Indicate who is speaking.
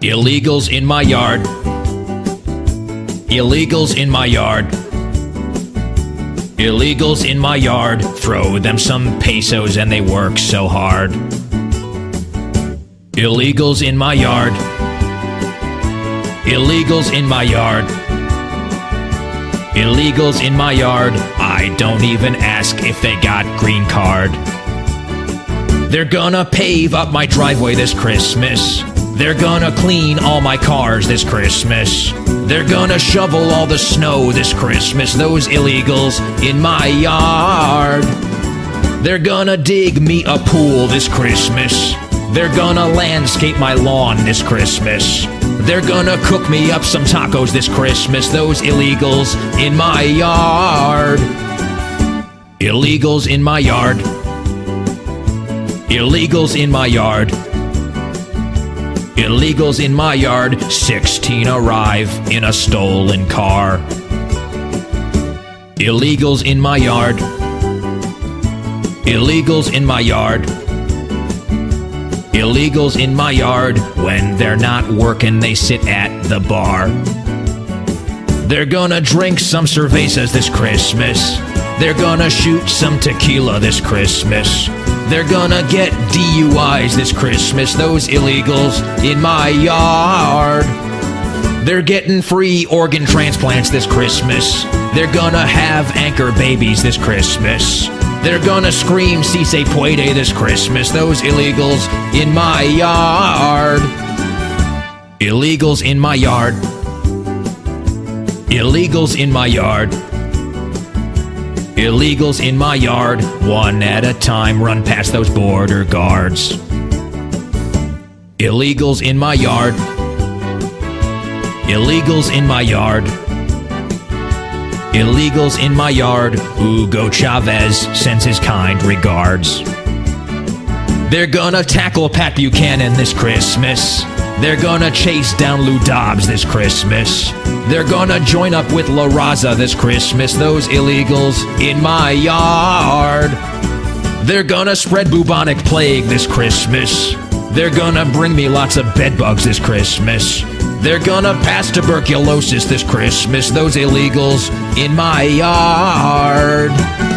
Speaker 1: Illegals in my yard. Illegals in my yard. Illegals in my yard. Throw them some pesos and they work so hard. Illegals in my yard. Illegals in my yard. Illegals in my yard. I don't even ask if they got green card. They're gonna pave up my driveway this Christmas. They're gonna clean all my cars this Christmas. They're gonna shovel all the snow this Christmas. Those illegals in my yard. They're gonna dig me a pool this Christmas. They're gonna landscape my lawn this Christmas. They're gonna cook me up some tacos this Christmas. Those illegals in my yard. Illegals in my yard. Illegals in my yard. Illegals in my yard. 16 arrive in a stolen car. Illegals in my yard. Illegals in my yard. Illegals in my yard. When they're not working, they sit at the bar. They're gonna drink some cervezas this Christmas. They're gonna shoot some tequila this Christmas. They're gonna get DUIs this Christmas. Those illegals in my yard. They're getting free organ transplants this Christmas. They're gonna have anchor babies this Christmas. They're gonna scream "Si se puede" this Christmas. Those illegals in my yard. Illegals in my yard. Illegals in my yard. Illegals in my yard. One at a time, run past those border guards. Illegals in my yard. Illegals in my yard. Illegals in my yard. Hugo Chavez sends his kind regards. They're gonna tackle Pat Buchanan this Christmas. They're gonna chase down Lou Dobbs this Christmas. They're gonna join up with La Raza this Christmas. Those illegals in my yard. They're gonna spread bubonic plague this Christmas. They're gonna bring me lots of bedbugs this Christmas. They're gonna pass tuberculosis this Christmas. Those illegals in my yard.